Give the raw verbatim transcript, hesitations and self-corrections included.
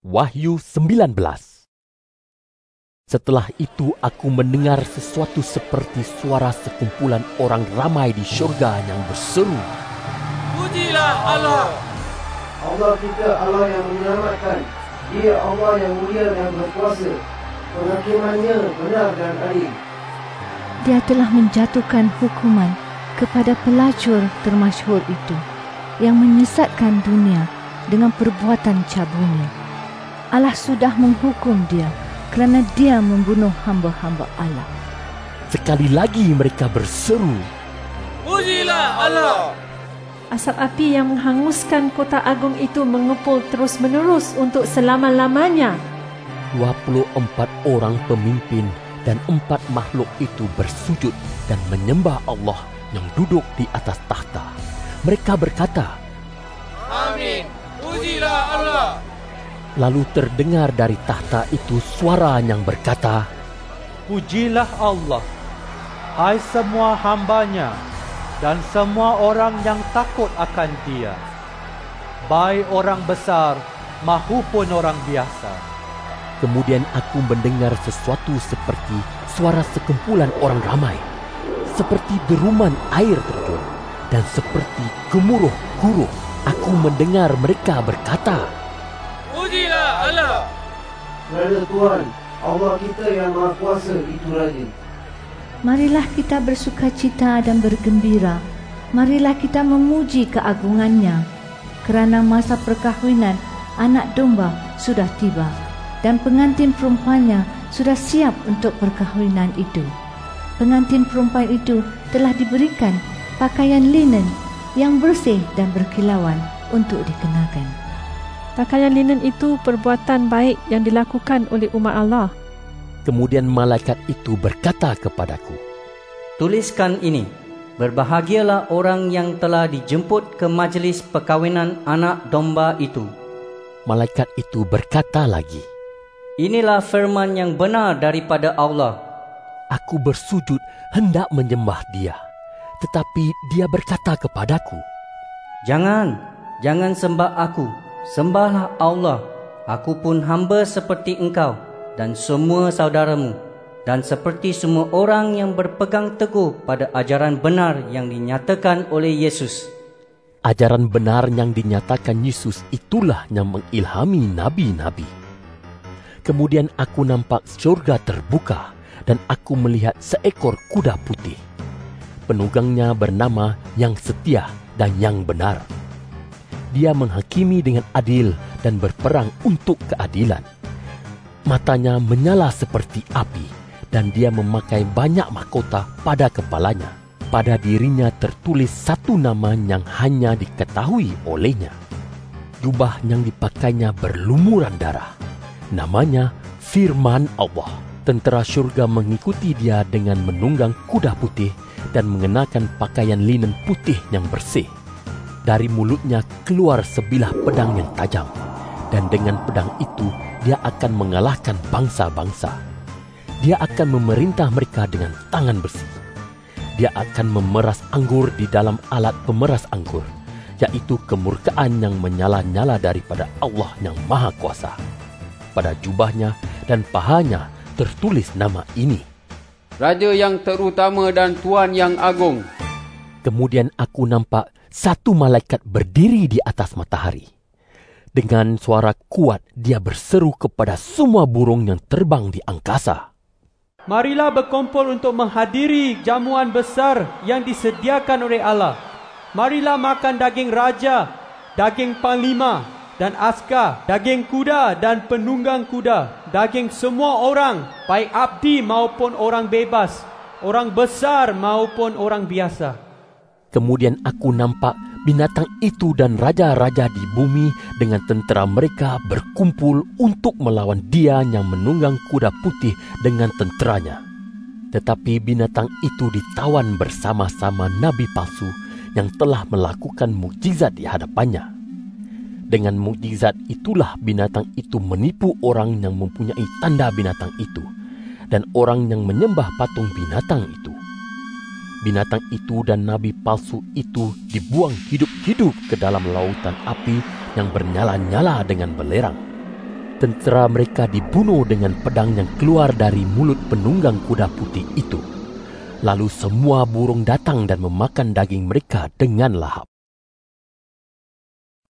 Wahyu sembilan belas. Setelah itu aku mendengar sesuatu seperti suara sekumpulan orang ramai di syurga yang berseru, Pujilah Allah! Allah kita Allah yang menyelamatkan. Dia Allah yang mulia dan berkuasa. Penghakimannya benar dan adil. Dia telah menjatuhkan hukuman kepada pelacur termasyhur itu yang menyesatkan dunia dengan perbuatan caburnya. Allah sudah menghukum dia kerana dia membunuh hamba-hamba Allah. Sekali lagi mereka berseru, Pujilah Allah! Asap api yang menghanguskan kota agung itu mengepul terus-menerus untuk selama-lamanya. dua puluh empat orang pemimpin dan empat makhluk itu bersujud dan menyembah Allah yang duduk di atas tahta. Mereka berkata, Amin! Pujilah Allah! Lalu terdengar dari tahta itu suara yang berkata, Pujilah Allah, hai semua hambanya dan semua orang yang takut akan dia, baik orang besar maupun orang biasa. Kemudian aku mendengar sesuatu seperti suara sekumpulan orang ramai, seperti deruman air terjun, dan seperti gemuruh guruh. Aku mendengar mereka berkata, Pujilah Allah! Kerana Tuhan, Allah kita yang Maha Kuasa itu Raja. Marilah kita bersukacita dan bergembira. Marilah kita memuji keagungannya. Kerana masa perkahwinan anak domba sudah tiba dan pengantin perempuannya sudah siap untuk perkahwinan itu. Pengantin perempuan itu telah diberikan pakaian linen yang bersih dan berkilauan untuk dikenakan. Pakaian linen itu perbuatan baik yang dilakukan oleh umat Allah. Kemudian malaikat itu berkata kepadaku, Tuliskan ini, berbahagialah orang yang telah dijemput ke majlis perkahwinan anak domba itu. Malaikat itu berkata lagi, Inilah firman yang benar daripada Allah. Aku bersujud hendak menyembah dia, tetapi dia berkata kepadaku, Jangan, jangan sembah aku, sembahlah Allah. Aku pun hamba seperti engkau dan semua saudaramu, dan seperti semua orang yang berpegang teguh pada ajaran benar yang dinyatakan oleh Yesus. Ajaran benar yang dinyatakan Yesus itulah yang mengilhami nabi-nabi. Kemudian aku nampak syurga terbuka dan aku melihat seekor kuda putih. Penunggangnya bernama Yang Setia dan Yang Benar. Dia menghakimi dengan adil dan berperang untuk keadilan. Matanya menyala seperti api dan dia memakai banyak mahkota pada kepalanya. Pada dirinya tertulis satu nama yang hanya diketahui olehnya. Jubah yang dipakainya berlumuran darah. Namanya Firman Allah. Tentera syurga mengikuti dia dengan menunggang kuda putih dan mengenakan pakaian linen putih yang bersih. Dari mulutnya keluar sebilah pedang yang tajam, dan dengan pedang itu dia akan mengalahkan bangsa-bangsa. Dia akan memerintah mereka dengan tangan bersih. Dia akan memeras anggur di dalam alat pemeras anggur, yaitu kemurkaan yang menyala-nyala daripada Allah yang Maha Kuasa. Pada jubahnya dan pahanya tertulis nama ini, Raja yang terutama dan Tuan yang agung. Kemudian aku nampak satu malaikat berdiri di atas matahari. Dengan suara kuat dia berseru kepada semua burung yang terbang di angkasa. Marilah berkumpul untuk menghadiri jamuan besar yang disediakan oleh Allah. Marilah makan daging raja, daging panglima dan askar, daging kuda dan penunggang kuda, daging semua orang, baik abdi maupun orang bebas, orang besar maupun orang biasa. Kemudian aku nampak binatang itu dan raja-raja di bumi dengan tentera mereka berkumpul untuk melawan dia yang menunggang kuda putih dengan tenteranya. Tetapi binatang itu ditawan bersama-sama nabi palsu yang telah melakukan mukjizat di hadapannya. Dengan mukjizat itulah binatang itu menipu orang yang mempunyai tanda binatang itu dan orang yang menyembah patung binatang itu. Binatang itu dan nabi palsu itu dibuang hidup-hidup ke dalam lautan api yang bernyala-nyala dengan belerang. tentera mereka dibunuh dengan pedang yang keluar dari mulut penunggang kuda putih itu. Lalu semua burung datang dan memakan daging mereka dengan lahap.